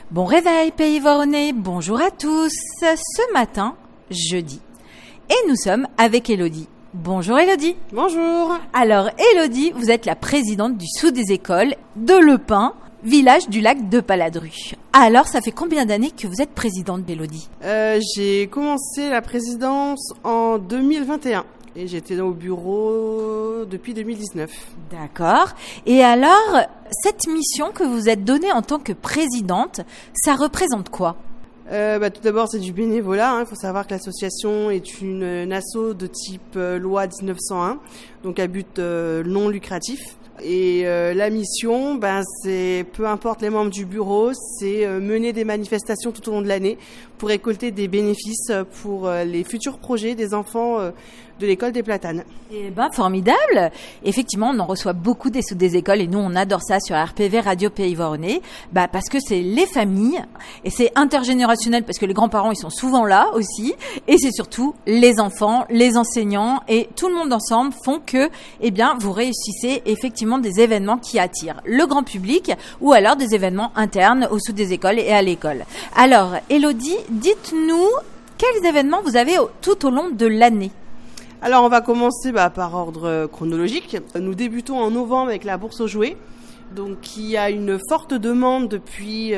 Bon réveil Pays Voronais, bonjour à tous. Ce matin, jeudi, et nous sommes avec Élodie. Bonjour Élodie. Bonjour. Alors Élodie, vous êtes la présidente du Sous des écoles de Le Pin, village du lac de Paladru. Alors ça fait combien d'années que vous êtes présidente Élodie? J'ai commencé la présidence en 2021 et j'étais au bureau depuis 2019. D'accord. Et alors, cette mission que vous êtes donnée en tant que présidente, ça représente quoi? Tout d'abord, c'est du bénévolat. Il faut savoir que l'association est une asso de type loi 1901, donc à but non lucratif. Et la mission, c'est peu importe les membres du bureau, c'est mener des manifestations tout au long de l'année pour récolter des bénéfices pour les futurs projets des enfants de l'école des Platanes. Eh ben formidable. Effectivement, on en reçoit beaucoup des Sous des écoles et nous on adore ça sur RPV Radio Pays Voronais, parce que c'est les familles et c'est intergénérationnel parce que les grands-parents ils sont souvent là aussi et c'est surtout les enfants, les enseignants et tout le monde ensemble font que vous réussissez effectivement des événements qui attirent le grand public ou alors des événements internes au Sous des écoles et à l'école. Alors Élodie, dites-nous quels événements vous avez tout au long de l'année. Alors on va commencer par ordre chronologique. Nous débutons en novembre avec la bourse aux jouets, donc qui a une forte demande depuis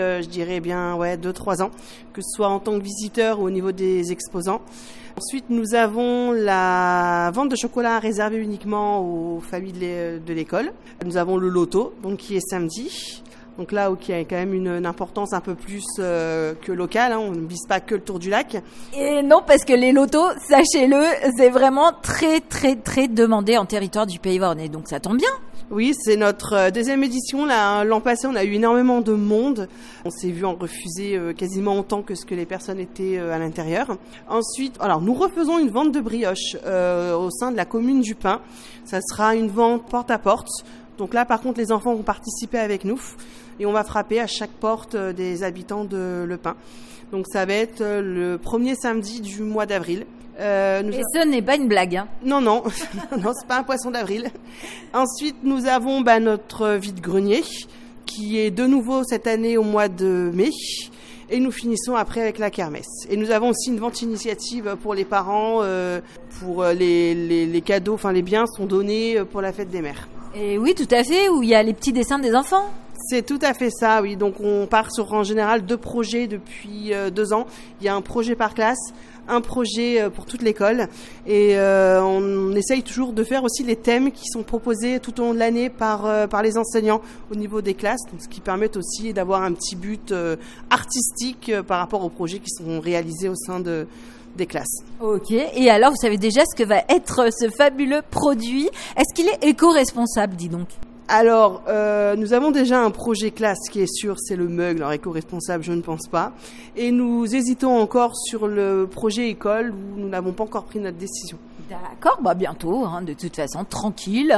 2-3 ans, que ce soit en tant que visiteur ou au niveau des exposants. Ensuite nous avons la vente de chocolat réservée uniquement aux familles de l'école. Nous avons le loto, donc qui est samedi. Donc là, qui a quand même une importance un peu plus que locale. On ne vise pas que le Tour du Lac. Et non, parce que les lotos, sachez-le, c'est vraiment très, très, très demandé en territoire du Pays Voronais. Donc ça tombe bien. Oui, c'est notre deuxième édition. L'an passé, on a eu énormément de monde. On s'est vu en refuser quasiment autant que ce que les personnes étaient à l'intérieur. Ensuite, nous refaisons une vente de brioches au sein de la commune du Pin. Ça sera une vente porte à porte. Donc là, par contre, les enfants vont participer avec nous et on va frapper à chaque porte des habitants de Le Pin. Donc ça va être le premier samedi du mois d'avril. Et ce n'est pas une blague, hein. Non, non, c'est pas un poisson d'avril. Ensuite, nous avons notre vide-grenier qui est de nouveau cette année au mois de mai. Et nous finissons après avec la kermesse. Et nous avons aussi une vente initiative pour les parents, pour les cadeaux, les biens sont donnés pour la fête des mères. Et oui, tout à fait, où il y a les petits dessins des enfants. C'est tout à fait ça, oui. Donc on part sur en général 2 projets depuis 2 ans. Il y a un projet par classe, un projet pour toute l'école. Et on essaye toujours de faire aussi les thèmes qui sont proposés tout au long de l'année par les enseignants au niveau des classes. Donc, ce qui permet aussi d'avoir un petit but artistique par rapport aux projets qui sont réalisés au sein des classes. Ok, et alors vous savez déjà ce que va être ce fabuleux produit. Est-ce qu'il est éco-responsable, dis donc? Alors, nous avons déjà un projet classe qui est sûr, c'est le mug. Alors éco-responsable, je ne pense pas. Et nous hésitons encore sur le projet école où nous n'avons pas encore pris notre décision. D'accord, bientôt, de toute façon, tranquille.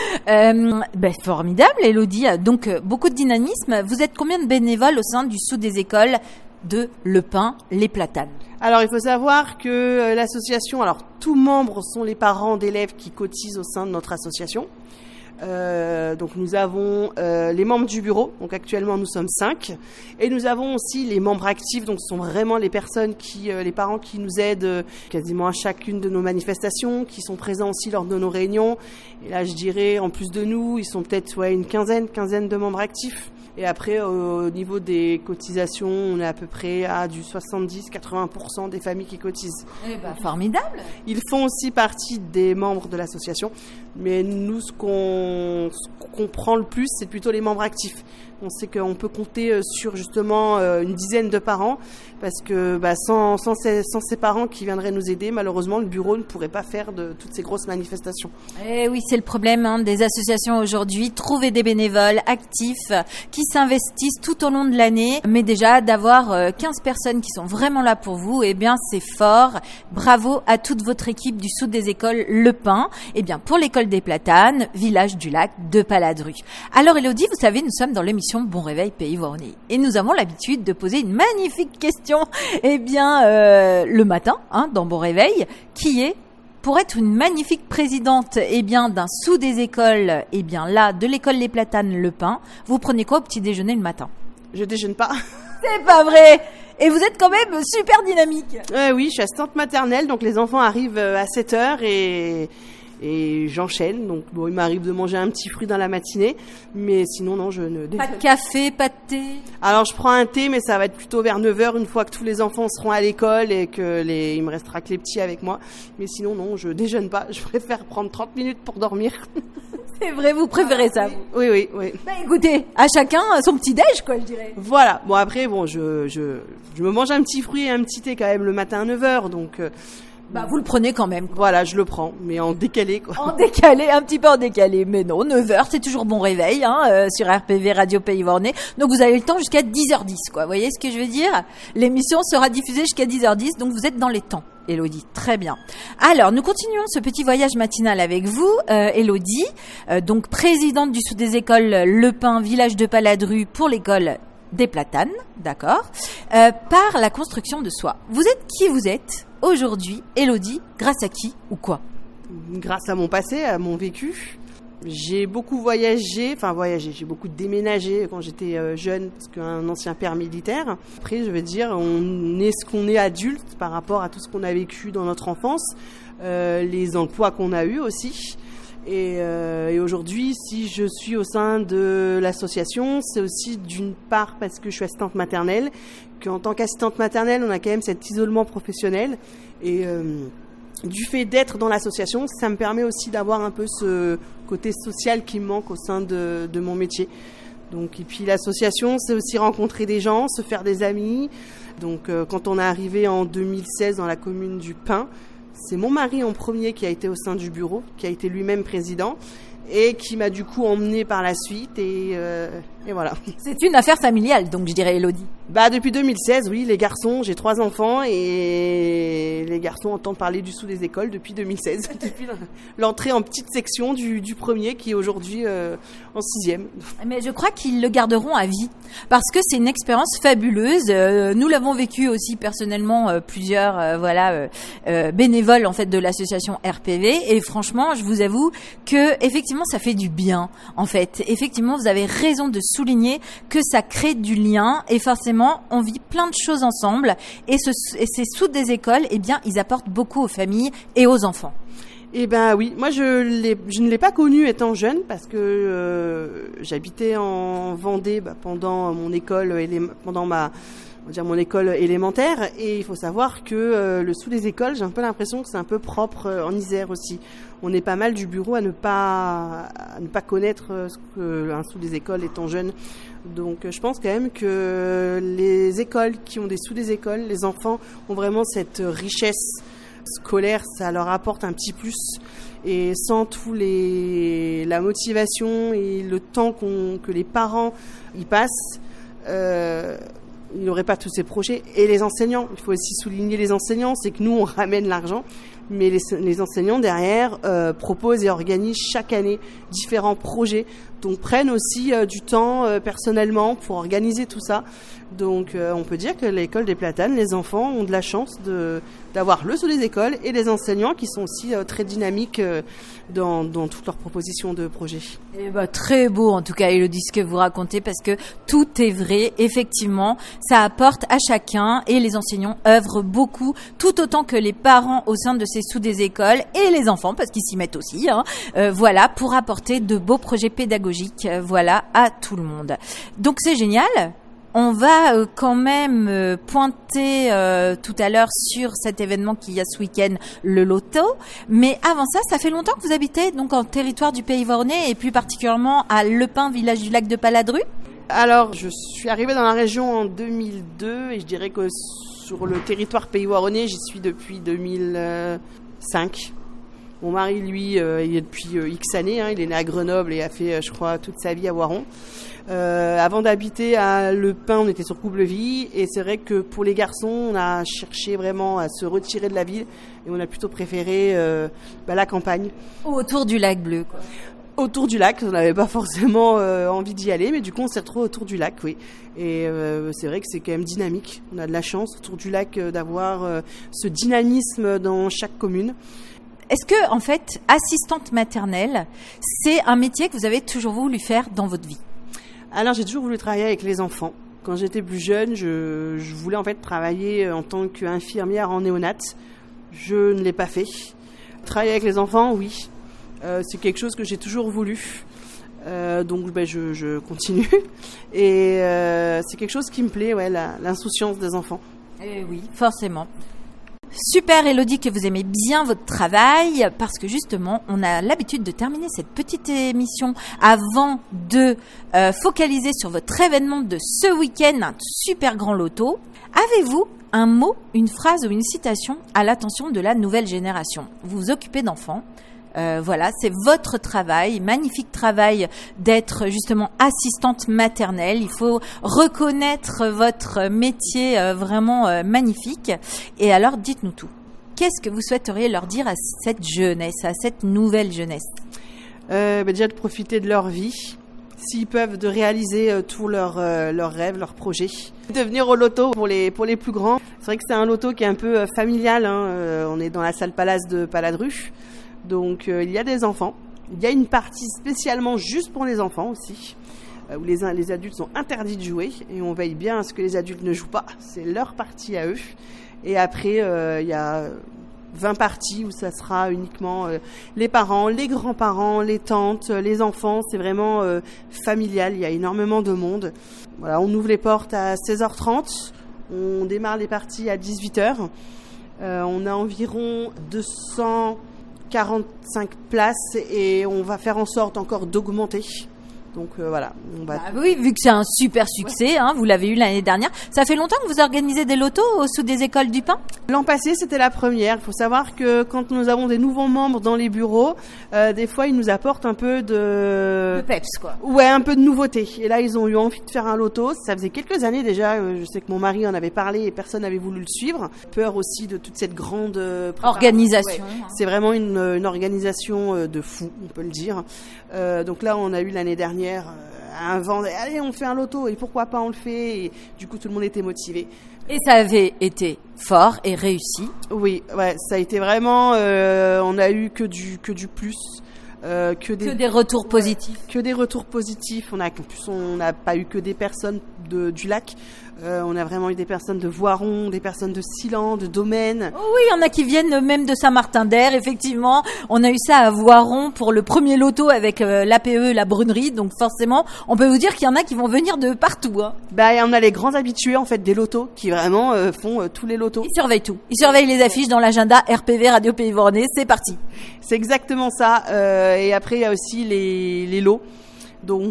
Formidable, Élodie. Donc, beaucoup de dynamisme. Vous êtes combien de bénévoles au sein du Sous des écoles de Le Pin, les Platanes? Alors, il faut savoir que l'association, tous membres sont les parents d'élèves qui cotisent au sein de notre association. Donc nous avons les membres du bureau, donc actuellement nous sommes 5, et nous avons aussi les membres actifs, donc ce sont vraiment les personnes les parents qui nous aident quasiment à chacune de nos manifestations, qui sont présents aussi lors de nos réunions. Et là je dirais en plus de nous, ils sont peut-être une quinzaine de membres actifs. Et après, au niveau des cotisations, on est à peu près à du 70-80% des familles qui cotisent. Formidable. Ils font aussi partie des membres de l'association. Mais nous, ce qu'on prend le plus, c'est plutôt les membres actifs. On sait qu'on peut compter sur justement une dizaine de parents parce que sans ces parents qui viendraient nous aider, malheureusement, le bureau ne pourrait pas faire de toutes ces grosses manifestations. Eh oui, c'est le problème des associations aujourd'hui. Trouver des bénévoles actifs qui s'investissent tout au long de l'année. Mais déjà, d'avoir 15 personnes qui sont vraiment là pour vous, c'est fort. Bravo à toute votre équipe du Sous des écoles Le Pin. Pour l'école des Platanes, village du lac de Paladru. Alors Élodie, vous savez, nous sommes dans l'émission Bon réveil Pays Voronais. Et nous avons l'habitude de poser une magnifique question, le matin, dans Bon réveil, qui est, pour être une magnifique présidente, d'un Sous des écoles, de l'école Les Platanes, Le Pin, vous prenez quoi au petit déjeuner le matin? Je déjeune pas. C'est pas vrai. Et vous êtes quand même super dynamique. Oui, je suis assistante maternelle, donc les enfants arrivent à 7h et j'enchaîne. Donc bon, il m'arrive de manger un petit fruit dans la matinée, mais sinon non, je ne... Pas de café, pas de thé? Alors je prends un thé, mais ça va être plutôt vers 9h, une fois que tous les enfants seront à l'école et que il me restera que les petits avec moi. Mais sinon non, je déjeune pas, je préfère prendre 30 minutes pour dormir. C'est vrai, vous préférez ça, vous? Oui. Bah écoutez, à chacun son petit déj, quoi, je dirais. Voilà. Bon après, bon, je me mange un petit fruit et un petit thé quand même le matin à 9h, donc... Bah vous le prenez quand même, quoi. Voilà, je le prends, mais en décalé, quoi. En décalé, un petit peu en décalé. Mais non, 9h, c'est toujours bon réveil, sur RPV Radio Pays Bornais. Donc vous avez le temps jusqu'à 10h10, quoi. Vous voyez ce que je veux dire? L'émission sera diffusée jusqu'à 10h10, donc vous êtes dans les temps. Élodie, très bien. Alors, nous continuons ce petit voyage matinal avec vous, Élodie, donc présidente du Sous des écoles Le Pin, village de Paladru pour l'école des Platanes, d'accord, par la construction de soi. Vous êtes qui vous êtes aujourd'hui, Élodie, grâce à qui ou quoi? Grâce à mon passé, à mon vécu. J'ai beaucoup voyagé, j'ai beaucoup déménagé quand j'étais jeune, parce qu'un ancien père militaire. Après, je veux dire, on est ce qu'on est adulte par rapport à tout ce qu'on a vécu dans notre enfance, les emplois qu'on a eus aussi. Et aujourd'hui, si je suis au sein de l'association, c'est aussi d'une part parce que je suis assistante maternelle, qu'en tant qu'assistante maternelle, on a quand même cet isolement professionnel. Et du fait d'être dans l'association, ça me permet aussi d'avoir un peu ce côté social qui me manque au sein de mon métier. Donc, et puis l'association, c'est aussi rencontrer des gens, se faire des amis. Donc quand on est arrivé en 2016 dans la commune du Pin, c'est mon mari en premier qui a été au sein du bureau, qui a été lui-même président et qui m'a du coup emmené par la suite et voilà. C'est une affaire familiale, donc je dirais, Élodie. Bah depuis 2016, oui, les garçons, j'ai 3 enfants et les garçons entendent parler du Sous des écoles depuis 2016, depuis l'entrée en petite section du premier qui est aujourd'hui en 6e. Mais je crois qu'ils le garderont à vie parce que c'est une expérience fabuleuse. Nous l'avons vécu aussi personnellement, plusieurs bénévoles en fait de l'association RPV et franchement, je vous avoue que effectivement ça fait du bien. En fait, effectivement, vous avez raison de souligner que ça crée du lien et forcément on vit plein de choses ensemble et ces Sous des écoles, eh bien, ils apportent beaucoup aux familles et aux enfants. Eh ben oui, moi je ne l'ai pas connu étant jeune parce que j'habitais en Vendée pendant mon école mon école élémentaire et il faut savoir que le Sous des écoles, j'ai un peu l'impression que c'est un peu propre en Isère aussi. On est pas mal du bureau à ne pas connaître ce qu'un Sous des écoles étant jeune. Donc je pense quand même que les écoles qui ont des Sous des écoles, les enfants ont vraiment cette richesse scolaire, ça leur apporte un petit plus. Et sans la motivation et le temps que les parents y passent, il n'y aurait pas tous ces projets. Et les enseignants, il faut aussi souligner les enseignants, c'est que nous on ramène l'argent, mais les enseignants derrière proposent et organisent chaque année différents projets, donc prennent aussi du temps personnellement pour organiser tout ça. Donc on peut dire que l'école des Platanes, les enfants ont de la chance d'avoir le Sous des écoles et les enseignants qui sont aussi très dynamiques dans toutes leurs propositions de projets. Et très beau en tout cas, Élodie, ce que vous racontez parce que tout est vrai, effectivement, ça apporte à chacun et les enseignants œuvrent beaucoup, tout autant que les parents au sein de ces Sous des écoles et les enfants parce qu'ils s'y mettent aussi, pour apporter de beaux projets pédagogiques, à tout le monde. Donc c'est génial. On va quand même pointer tout à l'heure sur cet événement qu'il y a ce week-end, le loto. Mais avant ça, ça fait longtemps que vous habitez donc en territoire du Pays Bornais et plus particulièrement à Le Pin, village du lac de Paladru. Alors, je suis arrivée dans la région en 2002 et je dirais que sur le territoire Pays Bornais, j'y suis depuis 2005. Mon mari, lui, il est depuis X années. Il est né à Grenoble et a fait, je crois, toute sa vie à Voiron. Avant d'habiter à Le Pin, on était sur Coublevis. Et c'est vrai que pour les garçons, on a cherché vraiment à se retirer de la ville. Et on a plutôt préféré la campagne. Autour du lac bleu, quoi. Autour du lac, on n'avait pas forcément envie d'y aller, mais du coup on s'est retrouvés autour du lac, oui. Et c'est vrai que c'est quand même dynamique. On a de la chance autour du lac d'avoir ce dynamisme dans chaque commune. Est-ce que, en fait, assistante maternelle, c'est un métier que vous avez toujours voulu faire dans votre vie ? Alors j'ai toujours voulu travailler avec les enfants. Quand j'étais plus jeune, je voulais en fait travailler en tant qu'infirmière en néonat. Je ne l'ai pas fait. Travailler avec les enfants, oui. C'est quelque chose que j'ai toujours voulu. Donc je continue. Et c'est quelque chose qui me plaît, l'insouciance des enfants. Eh oui, forcément. Super Élodie, que vous aimez bien votre travail, parce que justement, on a l'habitude de terminer cette petite émission avant de focaliser sur votre événement de ce week-end, un super grand loto. Avez-vous un mot, une phrase ou une citation à l'attention de la nouvelle génération? Vous vous occupez d'enfants. Voilà, c'est votre travail, magnifique travail d'être justement assistante maternelle. Il faut reconnaître votre métier vraiment magnifique. Et alors, dites-nous tout. Qu'est-ce que vous souhaiteriez leur dire à cette jeunesse, à cette nouvelle jeunesse? Déjà de profiter de leur vie, s'ils peuvent, de réaliser tous leurs rêves, leurs projets. De venir au loto pour les plus grands. C'est vrai que c'est un loto qui est un peu familial. On est dans la salle Palace de Paladru. Donc il y a des enfants, il y a une partie spécialement juste pour les enfants aussi, où les adultes sont interdits de jouer et on veille bien à ce que les adultes ne jouent pas, c'est leur partie à eux. Et après il y a 20 parties où ça sera uniquement les parents, les grands-parents, les tantes, les enfants, c'est vraiment familial, il y a énormément de monde. Voilà, on ouvre les portes à 16h30, on démarre les parties à 18h, on a environ 245 places et on va faire en sorte encore d'augmenter. Donc voilà. Oui, vu que c'est un super succès, vous l'avez eu l'année dernière. Ça fait longtemps que vous organisez des lotos sous des écoles du pain? L'an passé, c'était la première. Il faut savoir que quand nous avons des nouveaux membres dans les bureaux, des fois, ils nous apportent un peu de peps, quoi. Ouais, un peu de nouveauté. Et là, ils ont eu envie de faire un loto. Ça faisait quelques années déjà. Je sais que mon mari en avait parlé et personne n'avait voulu le suivre. Peur aussi de toute cette grande organisation. Ouais. C'est vraiment une organisation de fou, on peut le dire. Donc là, on a eu l'année dernière un vent, allez, on fait un loto et pourquoi pas on le fait, et du coup tout le monde était motivé. Et ça avait été fort et réussi. Oui, ouais, ça a été vraiment, on a eu que du plus. Que des retours positifs. Que des retours positifs. En plus, on n'a pas eu que des personnes du lac. On a vraiment eu des personnes de Voiron, des personnes de Silan, de Domaine. Oh oui, il y en a qui viennent même de Saint-Martin-d'Air, effectivement. On a eu ça à Voiron pour le premier loto avec l'APE, la Brunerie. Donc forcément, on peut vous dire qu'il y en a qui vont venir de partout. Il y en a les grands habitués en fait des lotos qui vraiment font tous les lotos. Ils surveillent tout. Ils surveillent les affiches dans l'agenda RPV Radio Pays Voronais. C'est parti. C'est exactement ça. Et après, il y a aussi les lots. Donc,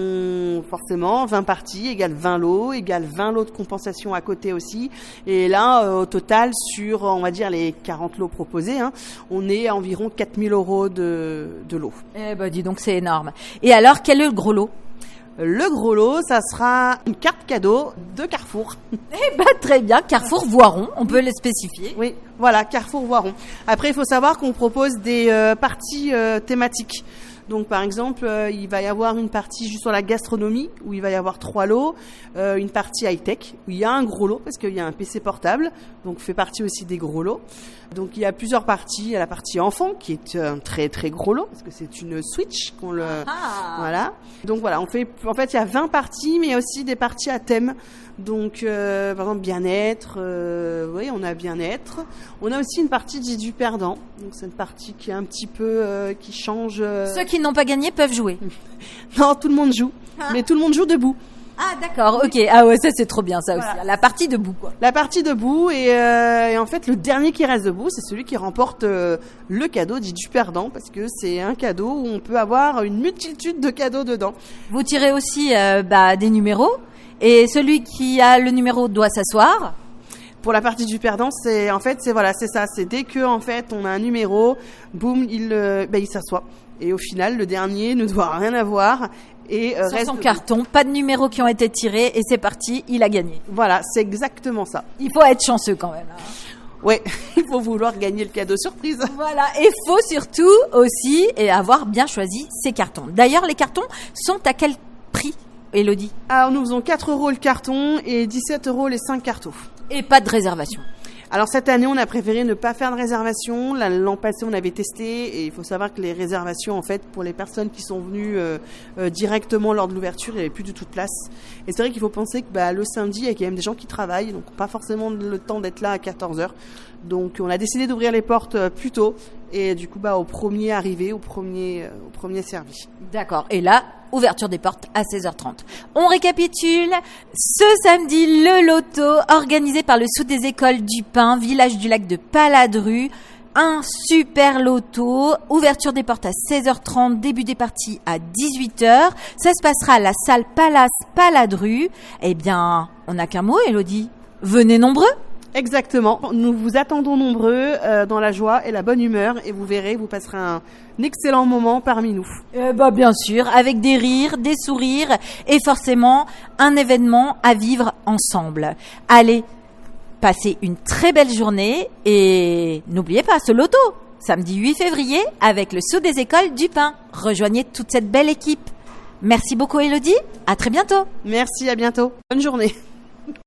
forcément, 20 parties égale 20 lots, égale 20 lots de compensation à côté aussi. Et là, au total, sur, on va dire, les 40 lots proposés, on est à environ 4 000 € de lots. Eh ben, dis donc, c'est énorme. Et alors, quel est le gros lot ? Le gros lot, ça sera une carte cadeau de Carrefour. Eh ben, très bien. Carrefour Voiron, on peut le spécifier. Oui, voilà, Carrefour Voiron. Après, il faut savoir qu'on propose des parties thématiques. Donc, par exemple, il va y avoir une partie juste sur la gastronomie, où il va y avoir 3 lots, une partie high-tech, où il y a un gros lot, parce qu'il y a un PC portable, donc fait partie aussi des gros lots. Donc, il y a plusieurs parties. Il y a la partie enfant, qui est un très, très gros lot, parce que c'est une Switch qu'on le... Voilà. Donc, voilà, en fait, il y a 20 parties, mais il y a aussi des parties à thème. Donc, par exemple, bien-être, oui, on a bien-être. On a aussi une partie du perdant. Donc, c'est une partie qui est un petit peu, qui change. Ceux qui n'ont pas gagné peuvent jouer. Non, tout le monde joue. Mais tout le monde joue debout. Ah, d'accord, ok. Ah ouais, ça, c'est trop bien, ça aussi. La partie debout, quoi. La partie debout, et en fait, le dernier qui reste debout, c'est celui qui remporte le cadeau dit du perdant, parce que c'est un cadeau où on peut avoir une multitude de cadeaux dedans. Vous tirez aussi, des numéros. Et celui qui a le numéro doit s'asseoir. Pour la partie du perdant, c'est ça. C'est dès que en fait on a un numéro, boum, il s'assoit. Et au final, le dernier ne doit rien avoir et sur son carton, pas de numéros qui ont été tirés et c'est parti, il a gagné. Voilà, c'est exactement ça. Il faut être chanceux quand même. Ouais, il faut vouloir gagner le cadeau surprise. Voilà, et faut surtout aussi avoir bien choisi ses cartons. D'ailleurs, les cartons sont à quel prix, Élodie ? Alors, nous faisons 4 € le carton et 17 € les 5 cartons. Et pas de réservation. Alors cette année, on a préféré ne pas faire de réservation. L'an passé, on avait testé et il faut savoir que les réservations, en fait, pour les personnes qui sont venues directement lors de l'ouverture, il n'y avait plus du tout de place. Et c'est vrai qu'il faut penser que le samedi, il y a quand même des gens qui travaillent, donc pas forcément le temps d'être là à 14h. Donc on a décidé d'ouvrir les portes plus tôt et du coup au premier arrivé, au premier servi. D'accord. Et là, ouverture des portes à 16h30. On récapitule. Ce samedi, le loto organisé par le Sud des Écoles du Pin, village du lac de Paladru. Un super loto. Ouverture des portes à 16h30, début des parties à 18h. Ça se passera à la salle Palace Paladru. Eh bien, on n'a qu'un mot, Élodie. Venez nombreux. Exactement. Nous vous attendons nombreux dans la joie et la bonne humeur et vous verrez, vous passerez un excellent moment parmi nous. Bien sûr, avec des rires, des sourires et forcément un événement à vivre ensemble. Allez, passez une très belle journée et n'oubliez pas ce loto, samedi 8 février avec le Sceau des Écoles du Pin. Rejoignez toute cette belle équipe. Merci beaucoup Élodie, à très bientôt. Merci, à bientôt. Bonne journée.